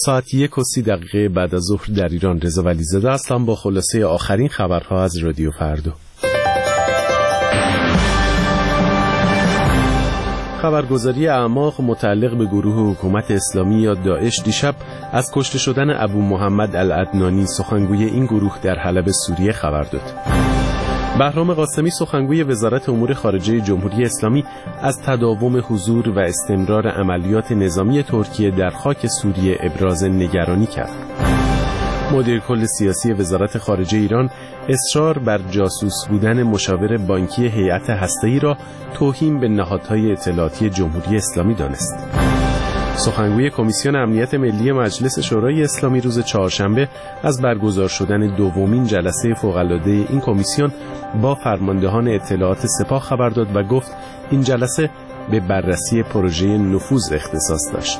ساعت 1:30 بعد از ظهر در ایران. رضا ولیزاده هستم با خلاصه آخرین خبرها از رادیو فردا. خبرگزاری اعماق متعلق به گروه حکومت اسلامی یا داعش دیشب از کشته شدن ابو محمد العدنانی سخنگوی این گروه در حلب سوریه خبر داد. بهرام قاسمی سخنگوی وزارت امور خارجه جمهوری اسلامی از تداوم حضور و استمرار عملیات نظامی ترکیه در خاک سوریه ابراز نگرانی کرد. مدیر کل سیاسی وزارت خارجه ایران اصرار بر جاسوس بودن مشاور بانکی هیئت هسته‌ای را توهین به نهادهای اطلاعاتی جمهوری اسلامی دانست. سخنگوی کمیسیون امنیت ملی مجلس شورای اسلامی روز چهارشنبه از برگزار شدن دومین جلسه فوق‌العاده این کمیسیون با فرماندهان اطلاعات سپاه خبر داد و گفت این جلسه به بررسی پروژه نفوذ اختصاص داشت.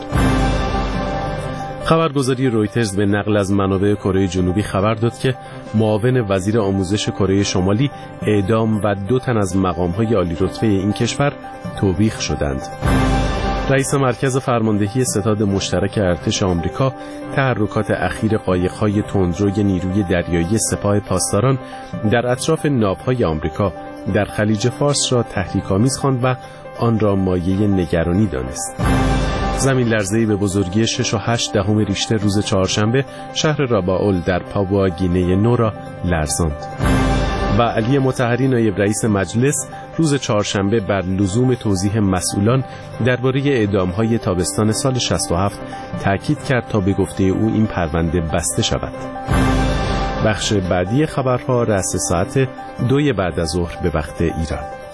خبرگزاری رویترز به نقل از منابع کره جنوبی خبر داد که معاون وزیر آموزش کره شمالی اعدام و 2 تن از مقام‌های عالی‌رتبه این کشور توبیخ شدند. رئیس مرکز فرماندهی ستاد مشترک ارتش آمریکا تحرکات اخیر قایق‌های تندروی نیروی دریایی سپاه پاسداران در اطراف ناوهای آمریکا در خلیج فارس را تحریک‌آمیز خواند و آن را مایه نگرانی دانست. زمین لرزه‌ای به بزرگی 6.8 ریشتر روز چهارشنبه شهر راباول در پاپوا گینه نو را لرزاند. و علی مطهری نایب رئیس مجلس روز چهارشنبه بر لزوم توضیح مسئولان درباره اعدام‌های تابستان سال 67 تاکید کرد تا به گفته او این پرونده بسته شود. بخش بعدی خبرها رأس ساعت 2 بعد از ظهر به وقت ایران.